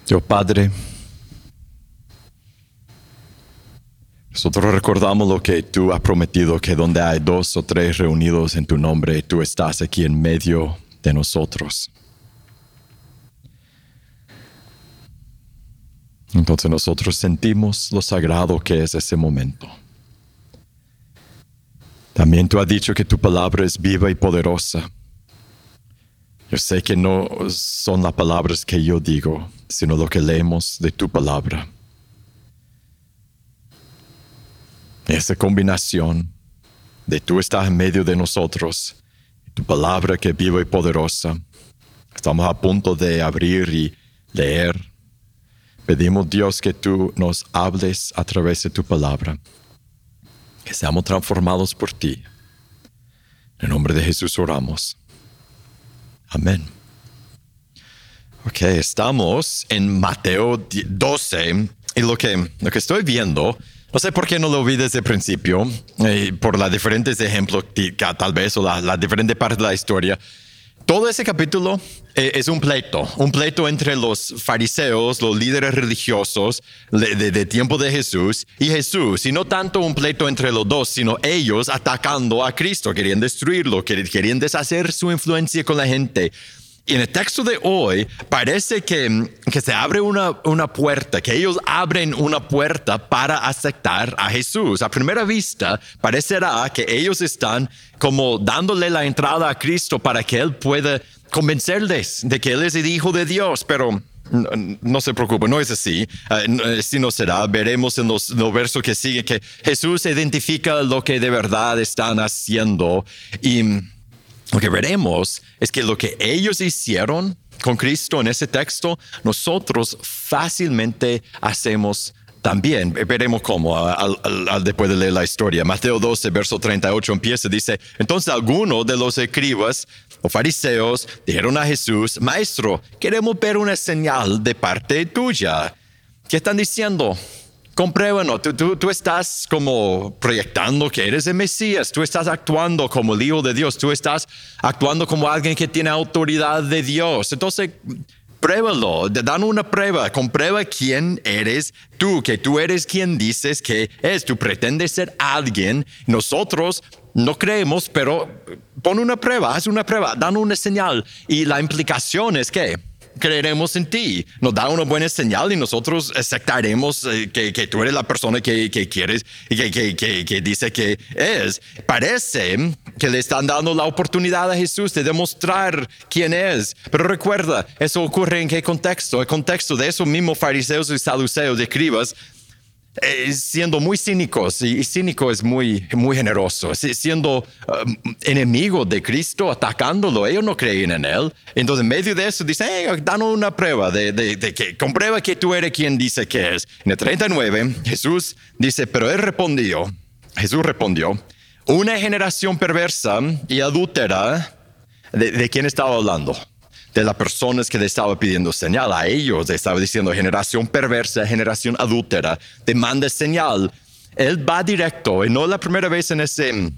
Dios Padre, nosotros recordamos lo que tú has prometido, que donde hay 2 o 3 reunidos en tu nombre, tú estás aquí en medio de nosotros. Entonces nosotros sentimos lo sagrado que es ese momento. También tú has dicho que tu palabra es viva y poderosa. Yo sé que no son las palabras que yo digo, sino lo que leemos de tu palabra. Esa combinación de tú estás en medio de nosotros, tu palabra que es viva y poderosa. Estamos a punto de abrir y leer. Pedimos, Dios, que tú nos hables a través de tu palabra. Que seamos transformados por ti. En el nombre de Jesús oramos. Amén. Ok, estamos en Mateo 12 y lo que estoy viendo, no sé por qué no lo vi desde el principio, por los diferentes ejemplos, tal vez, o las diferentes partes de la historia. Todo ese capítulo es un pleito entre los fariseos, los líderes religiosos de tiempo de Jesús, y no tanto un pleito entre los dos, sino ellos atacando a Cristo, querían destruirlo, querían deshacer su influencia con la gente. Y en el texto de hoy parece que se abre una puerta, que ellos abren una puerta para aceptar a Jesús. A primera vista parecerá que ellos están como dándole la entrada a Cristo para que Él pueda convencerles de que Él es el Hijo de Dios, pero no se preocupen, no es así. Así no será. Veremos en los versos que siguen que Jesús identifica lo que de verdad están haciendo y lo que veremos es que lo que ellos hicieron con Cristo en ese texto, nosotros fácilmente hacemos también. Veremos cómo después de leer la historia. Mateo 12, verso 38 empieza, dice, entonces algunos de los escribas o fariseos dijeron a Jesús, Maestro, queremos ver una señal de parte tuya. ¿Qué están diciendo? Compruébanos, tú estás como proyectando que eres el Mesías, tú estás actuando como el Hijo de Dios, tú estás actuando como alguien que tiene autoridad de Dios. Entonces, pruébalo, dan una prueba, comprueba quién eres tú, que tú eres quien dices que es. Tú pretendes ser alguien, nosotros no creemos, pero pon una prueba, haz una prueba, dan una señal. Y la implicación es que creeremos en ti, nos da una buena señal y nosotros aceptaremos que tú eres la persona que quieres y que dice que es. Parece que le están dando la oportunidad a Jesús de demostrar quién es. Pero recuerda, eso ocurre en qué contexto. El contexto de esos mismos fariseos y saduceos, escribas, siendo muy cínicos, y cínico es muy generoso, siendo enemigo de Cristo, atacándolo. Ellos no creían en Él. Entonces, en medio de eso, dicen, danos una prueba de que comprueba que tú eres quien dice que es. En el 39, Jesús dice, pero Jesús respondió, una generación perversa y adúltera, ¿de quién estaba hablando? De las personas que le estaba pidiendo señal. A ellos le estaba diciendo generación perversa, generación adúltera, demanda señal. Él va directo, y no la primera vez en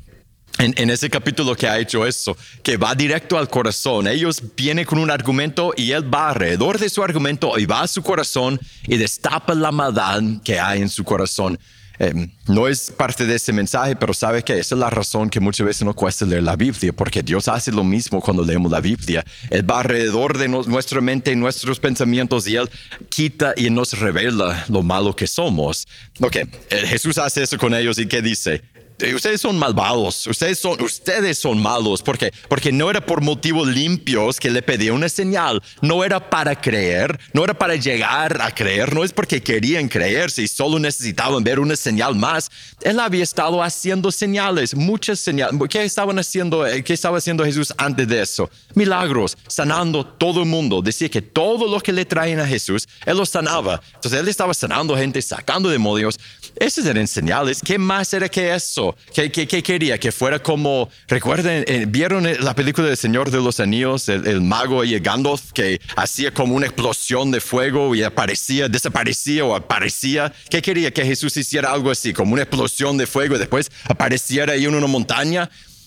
ese capítulo que ha hecho eso, que va directo al corazón. Ellos vienen con un argumento y él va alrededor de su argumento y va a su corazón y destapa la maldad que hay en su corazón. No es parte de ese mensaje, pero sabe que esa es la razón que muchas veces nos cuesta leer la Biblia, porque Dios hace lo mismo cuando leemos la Biblia. Él va alrededor de nuestra mente y nuestros pensamientos y Él quita y nos revela lo malo que somos. Jesús hace eso con ellos y ¿qué dice? Ustedes son malvados, ustedes son malos, porque no era por motivos limpios que le pedía una señal, no era para creer, no era para llegar a creer, no es porque querían creer, si solo necesitaban ver una señal más. Él había estado haciendo señales, muchas señales. ¿Qué estaba haciendo Jesús antes de eso? Milagros, sanando todo el mundo. Decía que todo lo que le traían a Jesús, Él los sanaba. Entonces Él estaba sanando gente, sacando demonios. Esas eran señales. ¿Qué más era que eso? ¿Qué quería? Que fuera como, recuerden, ¿vieron la película del Señor de los Anillos? El mago y el Gandalf que hacía como una explosión de fuego y desaparecía o aparecía. ¿Qué quería? Que Jesús hiciera algo así, como una explosión de fuego y después apareciera ahí en una montaña.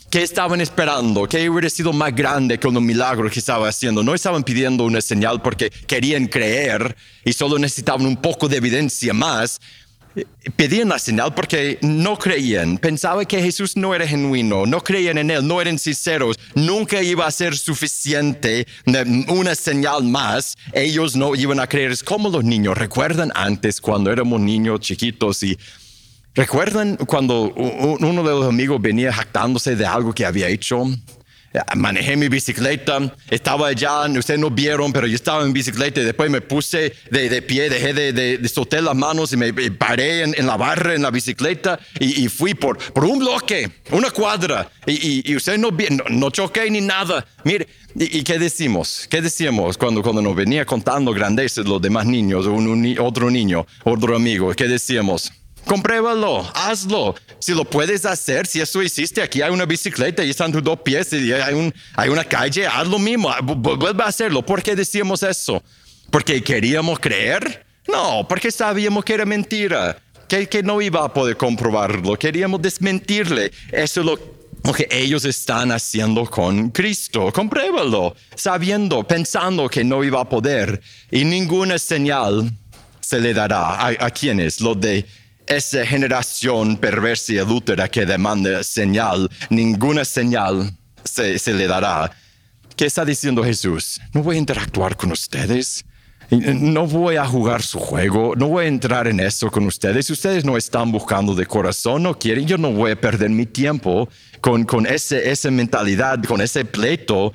¿Qué estaban esperando? ¿Qué hubiera sido más grande que un milagro que estaba haciendo? No estaban pidiendo una señal porque querían creer y solo necesitaban un poco de evidencia más. Pedían la señal porque no creían. Pensaban que Jesús no era genuino, no creían en Él, no eran sinceros. Nunca iba a ser suficiente una señal más. Ellos no iban a creer. Es como los niños. ¿Recuerdan antes cuando éramos niños chiquitos y recuerdan cuando uno de los amigos venía jactándose de algo que había hecho? Manejé mi bicicleta, estaba allá, ustedes no vieron, pero yo estaba en bicicleta y después me puse de pie, dejé de soltar las manos y me paré en la barra en la bicicleta y fui por un bloque, una cuadra y ustedes no choqué ni nada. Mire, ¿y qué decimos? ¿Qué decíamos cuando nos venía contando grandeces los demás niños, otro niño, otro amigo? ¿Qué decíamos? Compruébalo, hazlo. Si lo puedes hacer, si eso hiciste, aquí hay una bicicleta y están tus dos pies y hay una calle, haz lo mismo, vuelve a hacerlo. ¿Por qué decíamos eso? ¿Porque queríamos creer? No, porque sabíamos que era mentira, que no iba a poder comprobarlo, queríamos desmentirle. Eso es lo que ellos están haciendo con Cristo. Compruébalo, sabiendo, pensando que no iba a poder. Y ninguna señal se le dará. ¿A quiénes? Los de esa generación perversa y adúltera que demanda señal. Ninguna señal se le dará. ¿Qué está diciendo Jesús? No voy a interactuar con ustedes. No voy a jugar su juego. No voy a entrar en eso con ustedes. Si ustedes no están buscando de corazón, no quieren, yo no voy a perder mi tiempo con esa mentalidad, con ese pleito.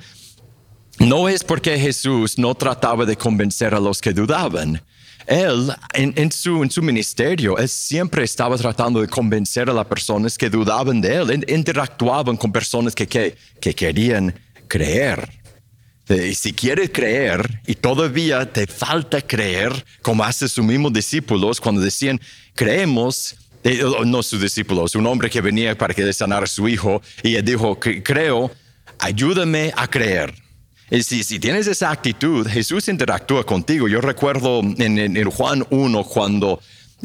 No es porque Jesús no trataba de convencer a los que dudaban. Él, en su ministerio, él siempre estaba tratando de convencer a las personas que dudaban de él. Interactuaban con personas que querían creer. Y si quieres creer y todavía te falta creer, como hacen sus mismos discípulos cuando decían, creemos, no sus discípulos, un hombre que venía para que le sanara a su hijo y él dijo, creo, ayúdame a creer. Y si tienes esa actitud, Jesús interactúa contigo. Yo recuerdo en Juan 1 cuando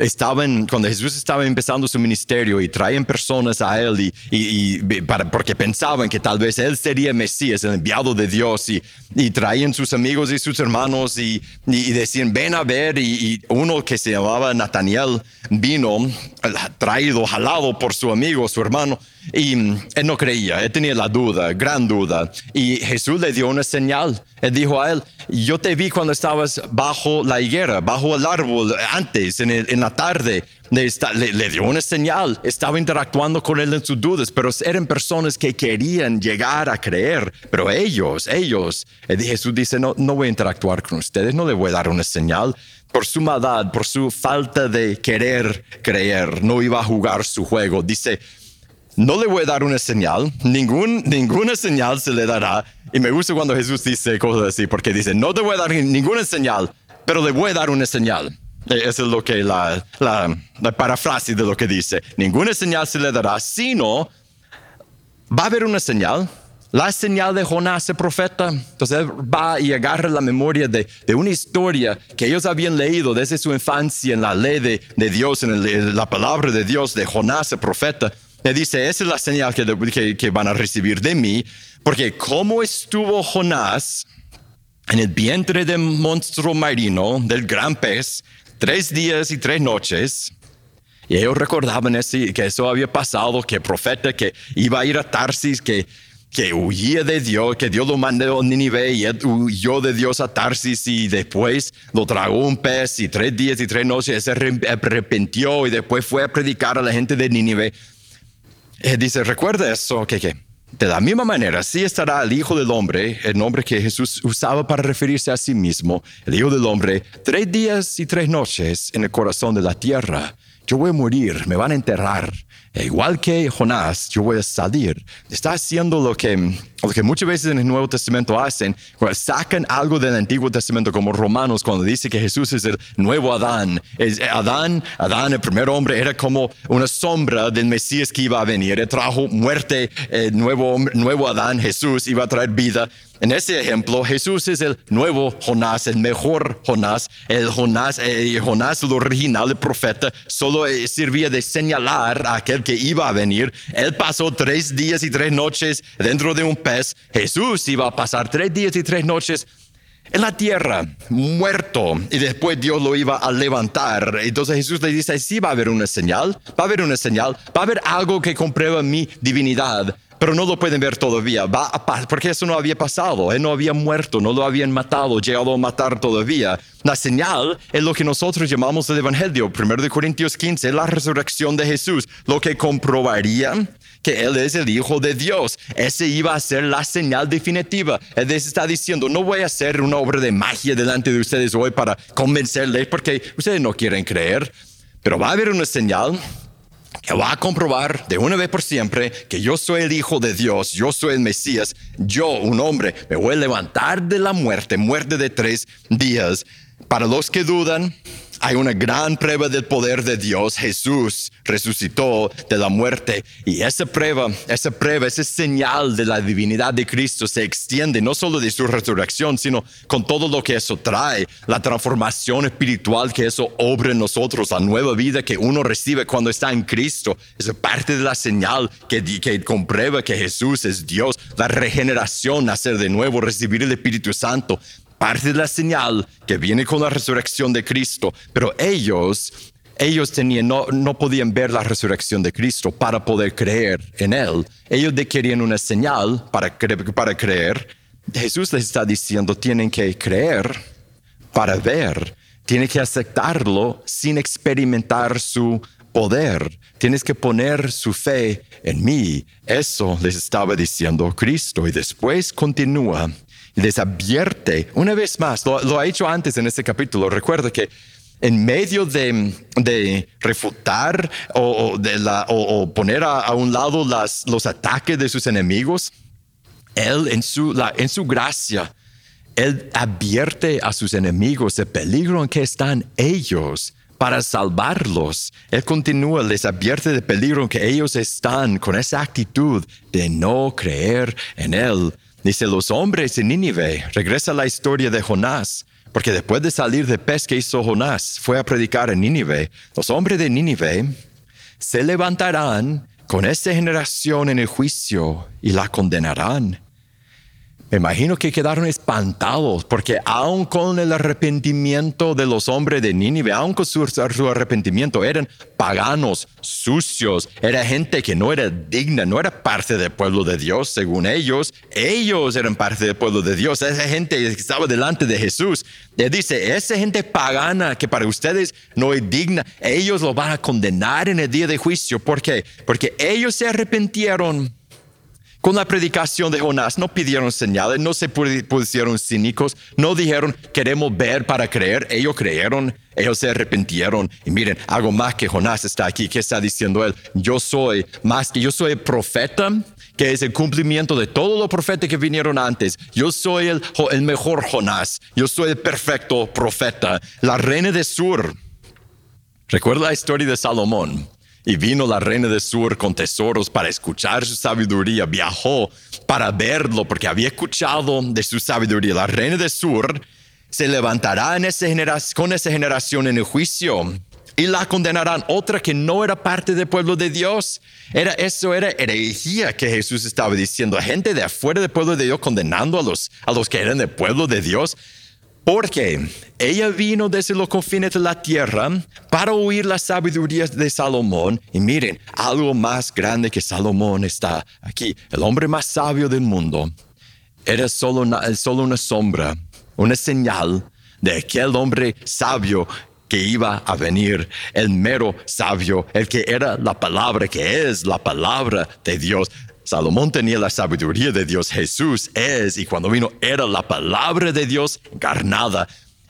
Jesús estaba empezando su ministerio y traían personas a él porque pensaban que tal vez él sería Mesías, el enviado de Dios, y traían sus amigos y sus hermanos y decían, ven a ver, y uno que se llamaba Nataniel vino traído, jalado por su amigo, su hermano, y él no creía, él tenía la duda, gran duda, y Jesús le dio una señal. Él dijo a él, yo te vi cuando estabas bajo la higuera, bajo el árbol, antes, en la tarde. Le dio una señal, estaba interactuando con él en sus dudas, pero eran personas que querían llegar a creer. Pero ellos, Jesús dice, no voy a interactuar con ustedes, no le voy a dar una señal. Por su maldad, por su falta de querer creer, no iba a jugar su juego. Dice, no le voy a dar una señal, ninguna señal se le dará. Y me gusta cuando Jesús dice cosas así, porque dice, no te voy a dar ninguna señal, pero le voy a dar una señal. Esa es lo que la parafrase de lo que dice. Ninguna señal se le dará, sino va a haber una señal. La señal de Jonás, el profeta. Entonces él va y agarra la memoria de una historia que ellos habían leído desde su infancia en la ley de Dios, en la palabra de Dios, de Jonás, el profeta. Le dice, esa es la señal que van a recibir de mí, porque como estuvo Jonás en el vientre del monstruo marino, del gran pez, 3 días y 3 noches, y ellos recordaban que eso había pasado, que el profeta que iba a ir a Tarsis, que huía de Dios, que Dios lo mandó a Nínive y él huyó de Dios a Tarsis y después lo tragó un pez y 3 días y 3 noches se arrepintió y después fue a predicar a la gente de Nínive. Dice, recuerda eso, que de la misma manera, así estará el Hijo del Hombre, el nombre que Jesús usaba para referirse a sí mismo, el Hijo del Hombre, 3 días y 3 noches en el corazón de la tierra. Yo voy a morir, me van a enterrar. Igual que Jonás, yo voy a salir. Está haciendo lo que muchas veces en el Nuevo Testamento hacen, cuando sacan algo del Antiguo Testamento, como Romanos, cuando dice que Jesús es el nuevo Adán. Adán, el primer hombre, era como una sombra del Mesías que iba a venir. Él trajo muerte, nuevo Adán, Jesús, iba a traer vida. En ese ejemplo, Jesús es el nuevo Jonás, el mejor Jonás. El Jonás, el original, el profeta, solo servía de señalar a aquel que iba a venir. Él pasó 3 días y 3 noches dentro de un pez. Jesús iba a pasar 3 días y 3 noches en la tierra, muerto, y después Dios lo iba a levantar. Entonces Jesús le dice, sí, va a haber una señal, va a haber una señal, va a haber algo que comprueba mi divinidad, pero no lo pueden ver todavía, porque eso no había pasado, él no había muerto, no lo habían matado, llegado a matar todavía. La señal es lo que nosotros llamamos el Evangelio, 1 Corintios 15, la resurrección de Jesús, lo que comprobaría que Él es el Hijo de Dios. Ese iba a ser la señal definitiva. Él les está diciendo, no voy a hacer una obra de magia delante de ustedes hoy para convencerles porque ustedes no quieren creer, pero va a haber una señal que va a comprobar de una vez por siempre que yo soy el Hijo de Dios, yo soy el Mesías, yo, un hombre, me voy a levantar de la muerte de 3 días. Para los que dudan, hay una gran prueba del poder de Dios. Jesús resucitó de la muerte y esa prueba, esa señal de la divinidad de Cristo se extiende no solo de su resurrección, sino con todo lo que eso trae, la transformación espiritual que eso obra en nosotros, la nueva vida que uno recibe cuando está en Cristo. Es parte de la señal que comprueba que Jesús es Dios, la regeneración, nacer de nuevo, recibir el Espíritu Santo. Parte de la señal que viene con la resurrección de Cristo, pero ellos no podían ver la resurrección de Cristo para poder creer en Él. Ellos querían una señal para creer. Jesús les está diciendo, tienen que creer para ver. Tienen que aceptarlo sin experimentar su poder. Tienes que poner su fe en mí. Eso les estaba diciendo Cristo. Y después continúa y les advierte una vez más, lo ha hecho antes en este capítulo. Recuerda que en medio de refutar o poner a un lado los ataques de sus enemigos, Él en su gracia, Él advierte a sus enemigos el peligro en que están ellos para salvarlos. Él continúa, les advierte del peligro en que ellos están con esa actitud de no creer en Él. Dice, los hombres de Nínive, regresa la historia de Jonás, porque después de salir del pez que hizo Jonás, fue a predicar en Nínive. Los hombres de Nínive se levantarán con esta generación en el juicio y la condenarán. Me imagino que quedaron espantados porque aun con el arrepentimiento de los hombres de Nínive, aun con su arrepentimiento, eran paganos, sucios, era gente que no era digna, no era parte del pueblo de Dios, según ellos. Ellos eran parte del pueblo de Dios, esa gente que estaba delante de Jesús. Él dice, esa gente pagana que para ustedes no es digna, ellos lo van a condenar en el día de juicio. ¿Por qué? Porque ellos se arrepintieron. Con la predicación de Jonás no pidieron señales, no se pusieron cínicos, no dijeron queremos ver para creer. Ellos creyeron, ellos se arrepintieron. Y miren, algo más que Jonás está aquí. ¿Qué está diciendo él? Yo soy el profeta, que es el cumplimiento de todos los profetas que vinieron antes. Yo soy el mejor Jonás. Yo soy el perfecto profeta. La reina de Sur. Recuerda la historia de Salomón. Y vino la reina de Sur con tesoros para escuchar su sabiduría. Viajó para verlo porque había escuchado de su sabiduría. La reina de Sur se levantará con esa generación en el juicio y la condenarán. Otra que no era parte del pueblo de Dios. Eso era herejía que Jesús estaba diciendo. Gente de afuera del pueblo de Dios condenando a los que eran del pueblo de Dios. Porque ella vino desde los confines de la tierra para oír la sabiduría de Salomón. Y miren, algo más grande que Salomón está aquí. El hombre más sabio del mundo era solo una sombra, una señal de aquel hombre sabio que iba a venir, el mero sabio, el que era la palabra, que es la palabra de Dios. Salomón tenía la sabiduría de Dios, Jesús es, y cuando vino era la palabra de Dios encarnada.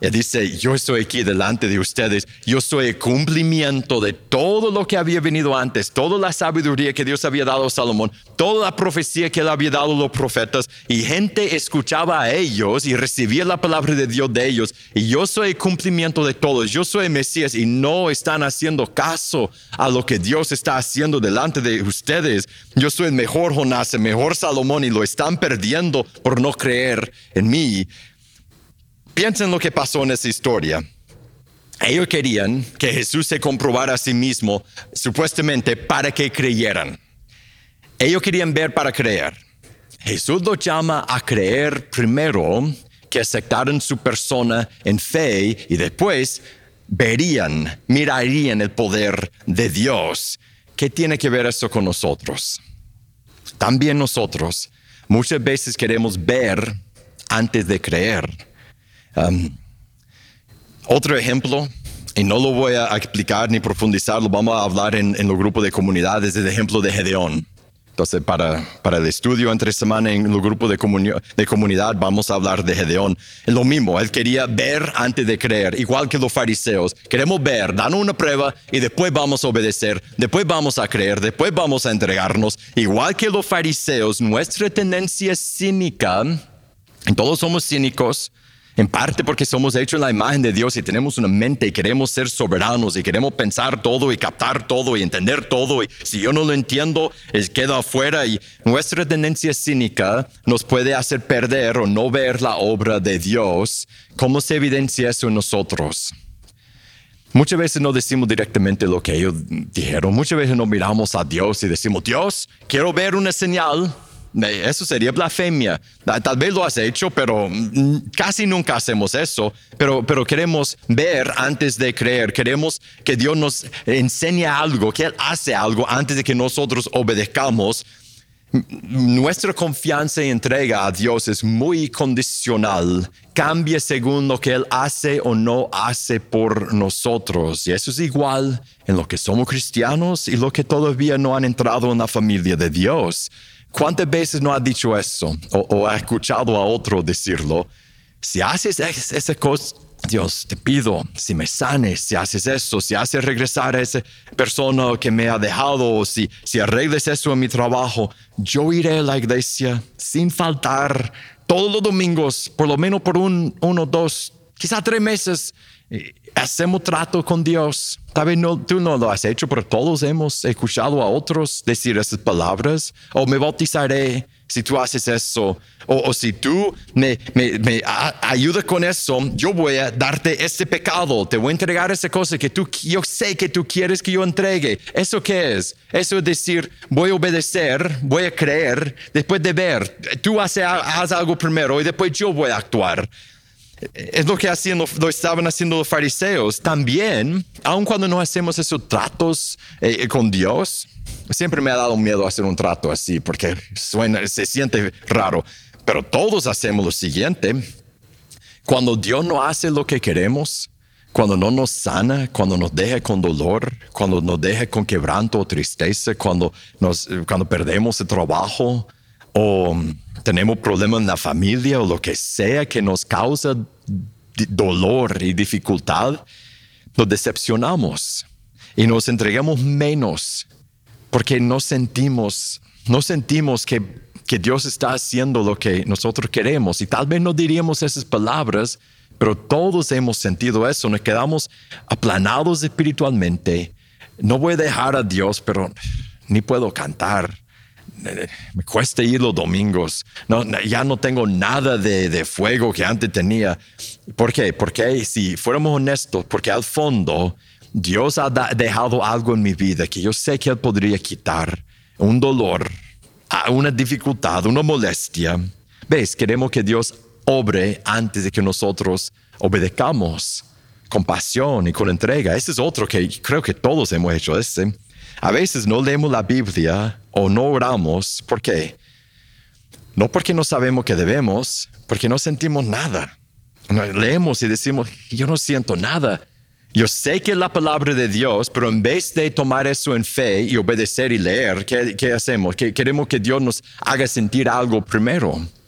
Él dice, yo estoy aquí delante de ustedes, yo soy el cumplimiento de todo lo que había venido antes, toda la sabiduría que Dios había dado a Salomón, toda la profecía que él había dado a los profetas, y gente escuchaba a ellos y recibía la palabra de Dios de ellos, y yo soy el cumplimiento de todos, yo soy el Mesías, y no están haciendo caso a lo que Dios está haciendo delante de ustedes. Yo soy el mejor Jonás, el mejor Salomón, y lo están perdiendo por no creer en mí. Piensen lo que pasó en esa historia. Ellos querían que Jesús se comprobara a sí mismo, supuestamente para que creyeran. Ellos querían ver para creer. Jesús los llama a creer primero, que aceptaran su persona en fe y después mirarían el poder de Dios. ¿Qué tiene que ver eso con nosotros? También nosotros muchas veces queremos ver antes de creer. Otro ejemplo, y no lo voy a explicar ni profundizar, lo vamos a hablar en los grupos de comunidad, es el ejemplo de Gedeón. Entonces, para el estudio entre semana en los grupos de comunidad, vamos a hablar de Gedeón. Es lo mismo, él quería ver antes de creer, igual que los fariseos. Queremos ver, danos una prueba y después vamos a obedecer, después vamos a creer, después vamos a entregarnos. Igual que los fariseos, nuestra tendencia es cínica, y todos somos cínicos, en parte porque somos hechos en la imagen de Dios y tenemos una mente y queremos ser soberanos y queremos pensar todo y captar todo y entender todo. Y si yo no lo entiendo, queda afuera. Y nuestra tendencia cínica nos puede hacer perder o no ver la obra de Dios. ¿Cómo se evidencia eso en nosotros? Muchas veces no decimos directamente lo que ellos dijeron. Muchas veces no miramos a Dios y decimos, Dios, quiero ver una señal. Eso sería blasfemia. Tal vez lo has hecho, pero casi nunca hacemos eso. Pero queremos ver antes de creer. Queremos que Dios nos enseñe algo, que Él hace algo antes de que nosotros obedezcamos. Nuestra confianza y entrega a Dios es muy condicional. Cambia según lo que Él hace o no hace por nosotros. Y eso es igual en lo que somos cristianos y lo que todavía no han entrado en la familia de Dios. ¿Cuántas veces no ha dicho eso o ha escuchado a otro decirlo? Si haces esa cosa, Dios, te pido, si me sanes, si haces eso, si haces regresar a esa persona que me ha dejado, o si arregles eso en mi trabajo, yo iré a la iglesia sin faltar todos los domingos, por lo menos por 1, 2, quizá 3 meses. Hacemos trato con Dios. Tal vez tú no lo has hecho, pero todos hemos escuchado a otros decir esas palabras. O me bautizaré si tú haces eso. O si tú me ayudas con eso, yo voy a darte este pecado. Te voy a entregar esa cosa que yo sé que tú quieres que yo entregue. ¿Eso qué es? Eso es decir, voy a obedecer, voy a creer, después de ver. Tú haz algo primero y después yo voy a actuar. Es lo que lo estaban haciendo los fariseos. También, aun cuando no hacemos esos tratos con Dios, siempre me ha dado miedo hacer un trato así porque se siente raro. Pero todos hacemos lo siguiente. Cuando Dios no hace lo que queremos, cuando no nos sana, cuando nos deja con dolor, cuando nos deja con quebranto o tristeza, cuando perdemos el trabajo o tenemos problemas en la familia o lo que sea que nos causa dolor y dificultad, nos decepcionamos y nos entregamos menos porque no sentimos que Dios está haciendo lo que nosotros queremos. Y tal vez no diríamos esas palabras, pero todos hemos sentido eso. Nos quedamos aplanados espiritualmente. No voy a dejar a Dios, pero ni puedo cantar. Me cuesta ir los domingos. Ya no tengo nada de fuego que antes tenía. ¿Por qué? Porque si fuéramos honestos, porque al fondo Dios ha dejado algo en mi vida que yo sé que Él podría quitar. Un dolor, una dificultad, una molestia. ¿Ves? Queremos que Dios obre antes de que nosotros obedezcamos con pasión y con entrega. Ese es otro que creo que todos hemos hecho. A veces no leemos la Biblia o no oramos. ¿Por qué? No porque no sabemos que debemos, porque no sentimos nada. Leemos y decimos, yo no siento nada. Yo sé que es la palabra de Dios, pero en vez de tomar eso en fe y obedecer y leer, ¿qué hacemos? Queremos que Dios nos haga sentir algo primero.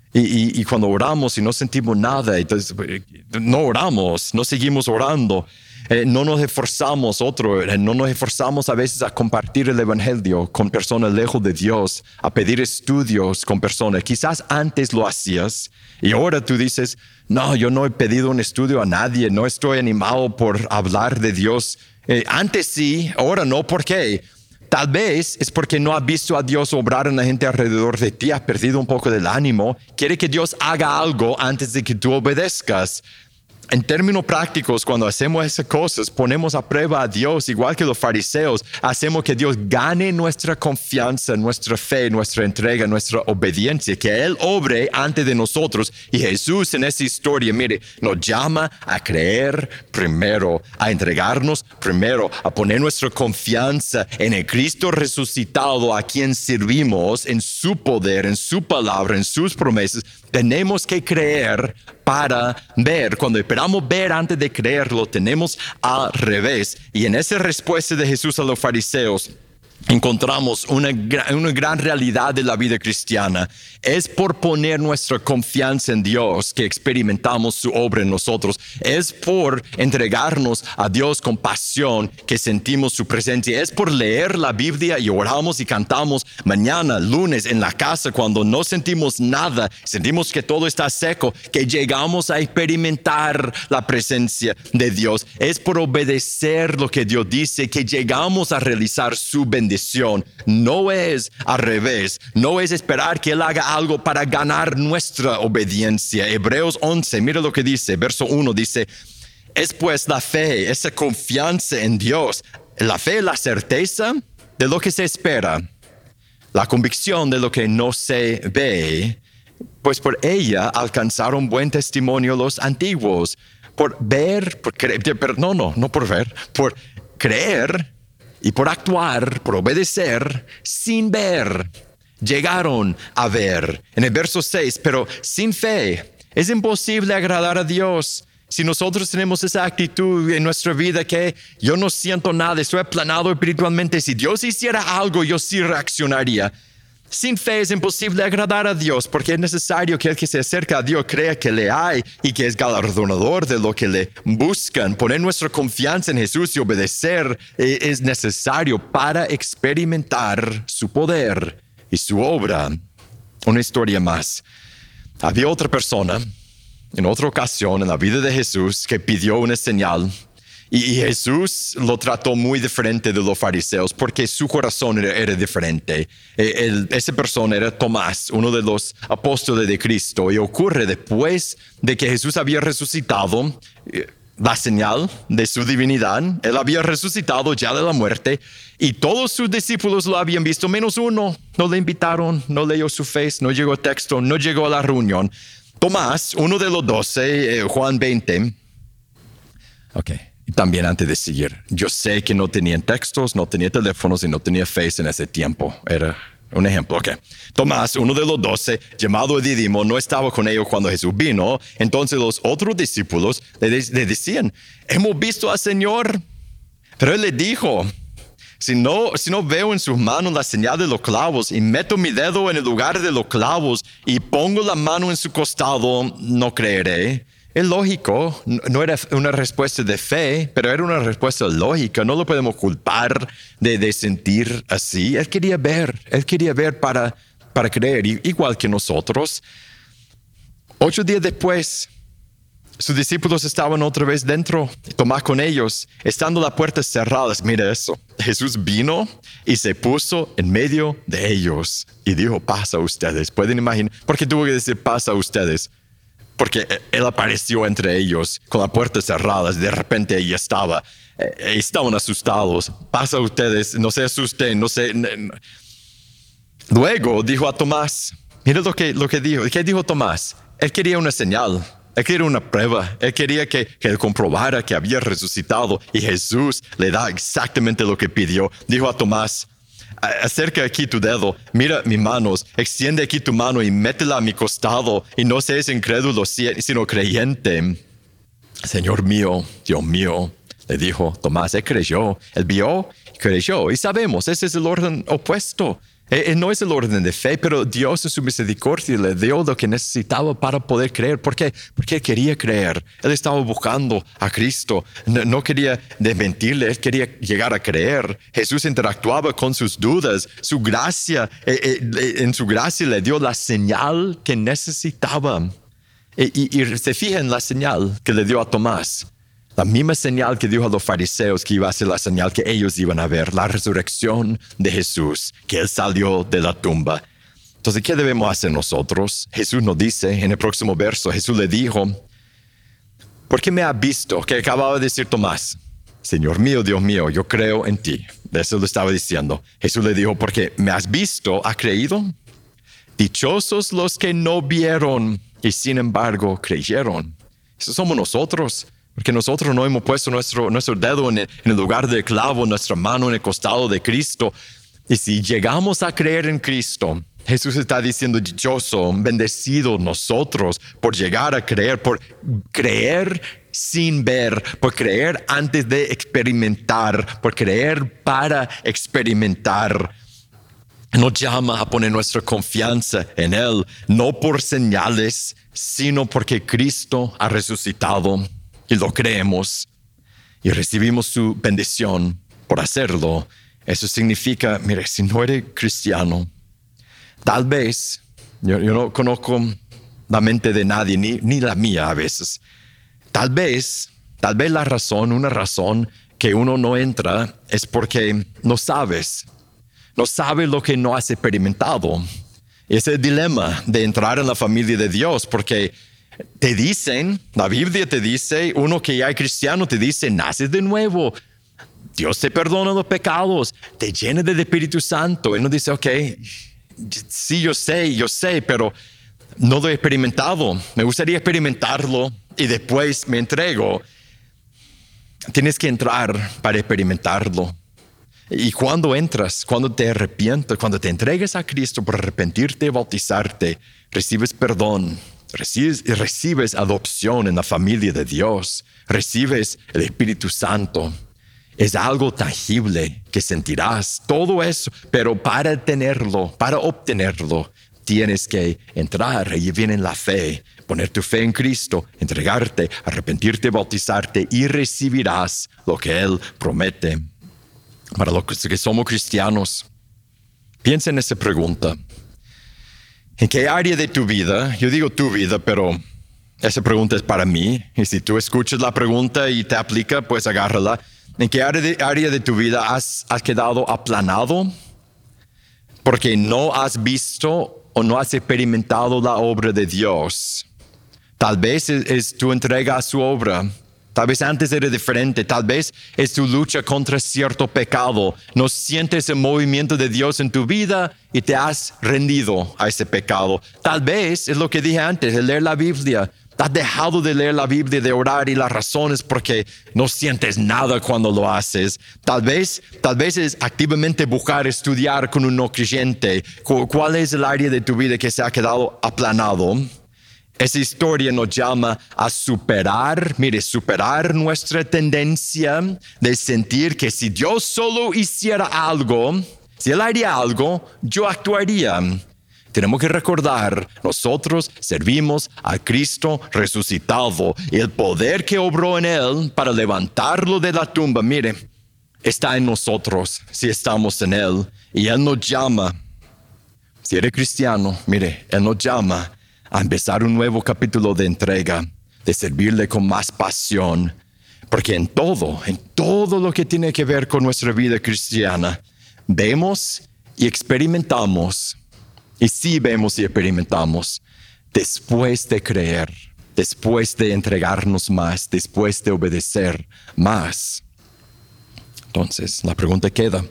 Y cuando oramos y no sentimos nada, entonces no oramos, no seguimos orando. No nos esforzamos no nos esforzamos a veces a compartir el evangelio con personas lejos de Dios, a pedir estudios con personas. Quizás antes lo hacías y ahora tú dices, no, yo no he pedido un estudio a nadie, no estoy animado por hablar de Dios. Antes sí, ahora no, ¿por qué? Tal vez es porque no has visto a Dios obrar en la gente alrededor de ti, has perdido un poco del ánimo, quiere que Dios haga algo antes de que tú obedezcas. En términos prácticos, cuando hacemos esas cosas, ponemos a prueba a Dios, igual que los fariseos, hacemos que Dios gane nuestra confianza, nuestra fe, nuestra entrega, nuestra obediencia, que Él obre antes de nosotros. Y Jesús en esa historia, mire, nos llama a creer primero, a entregarnos primero, a poner nuestra confianza en el Cristo resucitado a quien servimos, en su poder, en su palabra, en sus promesas. Tenemos que creer para ver. Cuando esperamos ver antes de creerlo, tenemos al revés. Y en esa respuesta de Jesús a los fariseos, encontramos una gran realidad de la vida cristiana. Es por poner nuestra confianza en Dios que experimentamos su obra en nosotros. Es por entregarnos a Dios con pasión que sentimos su presencia. Es por leer la Biblia y oramos y cantamos mañana, lunes en la casa cuando no sentimos nada, sentimos que todo está seco, que llegamos a experimentar la presencia de Dios. Es por obedecer lo que Dios dice que llegamos a realizar su bendición. No es al revés, no es esperar que Él haga algo para ganar nuestra obediencia. Hebreos 11, mira lo que dice, verso 1 dice, es pues la fe, esa confianza en Dios, la fe, la certeza de lo que se espera, la convicción de lo que no se ve, pues por ella alcanzaron buen testimonio los antiguos, por ver, por creer, no por ver, por creer y por actuar, por obedecer, sin ver, llegaron a ver. En el verso 6, pero sin fe es imposible agradar a Dios. Si nosotros tenemos esa actitud en nuestra vida que yo no siento nada, estoy aplanado espiritualmente, si Dios hiciera algo, yo sí reaccionaría. Sin fe es imposible agradar a Dios porque es necesario que el que se acerca a Dios crea que le hay y que es galardonador de lo que le buscan. Poner nuestra confianza en Jesús y obedecer es necesario para experimentar su poder y su obra. Una historia más. Había otra persona en otra ocasión en la vida de Jesús que pidió una señal. Y Jesús lo trató muy diferente de los fariseos porque su corazón era diferente. Esa persona era Tomás, uno de los apóstoles de Cristo. Y ocurre después de que Jesús había resucitado, la señal de su divinidad. Él había resucitado ya de la muerte y todos sus discípulos lo habían visto, menos uno. No le invitaron, no leyó su fe, no llegó al texto, no llegó a la reunión. Tomás, uno de los 12, Juan 20. Ok. También antes de seguir, yo sé que no tenían textos, no tenía teléfonos y no tenía Face en ese tiempo. Era un ejemplo, ok. Tomás, uno de los 12, llamado Dídimo, no estaba con ellos cuando Jesús vino. Entonces los otros discípulos le decían, hemos visto al Señor. Pero él le dijo, si no veo en sus manos la señal de los clavos y meto mi dedo en el lugar de los clavos y pongo la mano en su costado, no creeré. Es lógico, no era una respuesta de fe, pero era una respuesta lógica. No lo podemos culpar de sentir así. Él quería ver para creer, igual que nosotros. 8 días después, sus discípulos estaban otra vez dentro, Tomás con ellos, estando las puertas cerradas. Mira eso, Jesús vino y se puso en medio de ellos y dijo, paz a ustedes. ¿Pueden imaginar? ¿Por qué tuvo que decir paz a ustedes? Porque Él apareció entre ellos con las puertas cerradas. De repente ahí estaban asustados. Pasa a ustedes, no se asusten, no se... Luego dijo a Tomás, mira lo que dijo. ¿Qué dijo Tomás? Él quería una señal, él quería una prueba, él quería que él comprobara que había resucitado. Y Jesús le da exactamente lo que pidió. Dijo a Tomás, acerca aquí tu dedo, mira mis manos, extiende aquí tu mano y métela a mi costado y no seas incrédulo sino creyente. Señor mío, Dios mío, le dijo Tomás. Él creyó, él vio y creyó. Y sabemos, ese es el orden opuesto. No es el orden de fe, pero Dios en su misericordia le dio lo que necesitaba para poder creer. ¿Por qué? Porque él quería creer. Él estaba buscando a Cristo. No quería desmentirle, él quería llegar a creer. Jesús interactuaba con sus dudas. Su gracia, en su gracia le dio la señal que necesitaba. Y se fija en la señal que le dio a Tomás. La misma señal que dijo a los fariseos que iba a ser la señal que ellos iban a ver, la resurrección de Jesús, que él salió de la tumba. Entonces, ¿qué debemos hacer nosotros? Jesús nos dice en el próximo verso, Jesús le dijo, ¿por qué me has visto? Que acababa de decir Tomás, Señor mío, Dios mío, yo creo en ti. Eso lo estaba diciendo. Jesús le dijo, porque me has visto, ¿has creído? Dichosos los que no vieron y sin embargo creyeron. Esos somos nosotros. Porque nosotros no hemos puesto nuestro dedo en el lugar del clavo, nuestra mano en el costado de Cristo. Y si llegamos a creer en Cristo, Jesús está diciendo dichoso, bendecido nosotros por llegar a creer, por creer sin ver, por creer antes de experimentar, por creer para experimentar. Nos llama a poner nuestra confianza en Él, no por señales, sino porque Cristo ha resucitado. Y lo creemos y recibimos su bendición por hacerlo. Eso significa, mire, si no eres cristiano, tal vez, yo no conozco la mente de nadie, ni la mía a veces. Tal vez una razón que uno no entra es porque no sabes lo que no has experimentado. Ese es el dilema de entrar en la familia de Dios, porque te dicen, la Biblia te dice, uno que ya es cristiano te dice, naces de nuevo, Dios te perdona los pecados, te llena del Espíritu Santo. Y uno dice, ok, sí, yo sé, pero no lo he experimentado. Me gustaría experimentarlo y después me entrego. Tienes que entrar para experimentarlo. Y cuando entras, cuando te arrepientes, cuando te entregues a Cristo por arrepentirte y bautizarte, recibes perdón. Recibes adopción en la familia de Dios. Recibes el Espíritu Santo. Es algo tangible que sentirás. Todo eso. Pero para obtenerlo, tienes que entrar. Ahí viene la fe. Poner tu fe en Cristo. Entregarte, arrepentirte, bautizarte. Y recibirás lo que Él promete. Para los que somos cristianos, piensa en esa pregunta. ¿En qué área de tu vida? Yo digo tu vida, pero esa pregunta es para mí. Y si tú escuchas la pregunta y te aplica, pues agárrala. ¿En qué área de tu vida has quedado aplanado? Porque no has visto o no has experimentado la obra de Dios. Tal vez es tu entrega a su obra. Tal vez antes era diferente. Tal vez es tu lucha contra cierto pecado. No sientes el movimiento de Dios en tu vida y te has rendido a ese pecado. Tal vez es lo que dije antes, el leer la Biblia. Has dejado de leer la Biblia, de orar, y la razón es porque no sientes nada cuando lo haces. Tal vez es activamente buscar estudiar con un no creyente. ¿Cuál es el área de tu vida que se ha quedado aplanado? Esa historia nos llama a superar nuestra tendencia de sentir que si Dios solo hiciera algo, si Él haría algo, yo actuaría. Tenemos que recordar, nosotros servimos a Cristo resucitado y el poder que obró en Él para levantarlo de la tumba, está en nosotros si estamos en Él. Y Él nos llama, si eres cristiano, Él nos llama a empezar un nuevo capítulo de entrega, de servirle con más pasión, porque en todo lo que tiene que ver con nuestra vida cristiana, vemos y experimentamos, y sí vemos y experimentamos, después de creer, después de entregarnos más, después de obedecer más. Entonces, la pregunta queda,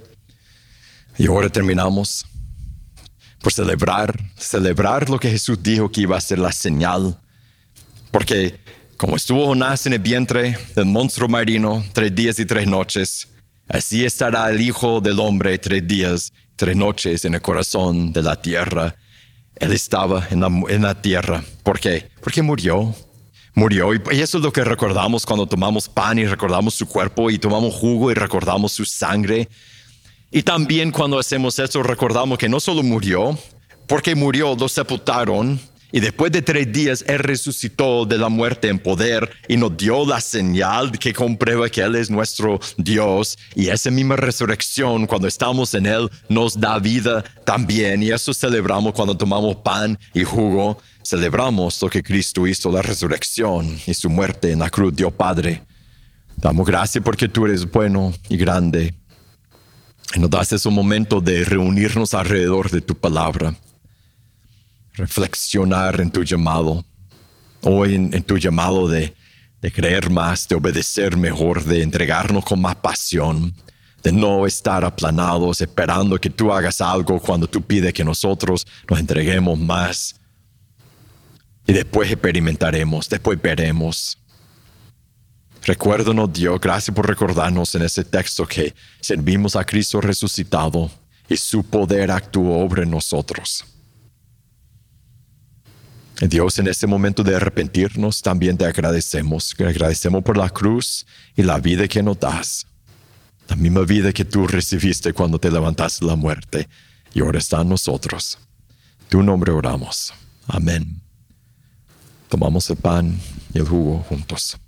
y ahora terminamos por celebrar lo que Jesús dijo que iba a ser la señal. Porque como estuvo Jonás en el vientre del monstruo marino 3 días y 3 noches, así estará el Hijo del Hombre 3 días y 3 noches en el corazón de la tierra. Él estaba en la tierra. ¿Por qué? Porque murió. Y eso es lo que recordamos cuando tomamos pan y recordamos su cuerpo, y tomamos jugo y recordamos su sangre. Y también cuando hacemos eso recordamos que no solo murió, porque murió, lo sepultaron, y después de 3 días Él resucitó de la muerte en poder y nos dio la señal que comprueba que Él es nuestro Dios. Y esa misma resurrección, cuando estamos en Él, nos da vida también. Y eso celebramos cuando tomamos pan y jugo. Celebramos lo que Cristo hizo, la resurrección y su muerte en la cruz. Dios Padre, damos gracias porque tú eres bueno y grande. Y nos das ese momento de reunirnos alrededor de tu palabra. Reflexionar en tu llamado. Hoy en tu llamado de creer más, de obedecer mejor, de entregarnos con más pasión. De no estar aplanados esperando que tú hagas algo cuando tú pides que nosotros nos entreguemos más. Y después experimentaremos, después veremos. Recuérdanos, Dios, gracias por recordarnos en ese texto que servimos a Cristo resucitado y su poder actuó sobre nosotros. Dios, en este momento de arrepentirnos, también te agradecemos. Te agradecemos por la cruz y la vida que nos das. La misma vida que tú recibiste cuando te levantaste de la muerte y ahora está en nosotros. En tu nombre oramos. Amén. Tomamos el pan y el jugo juntos.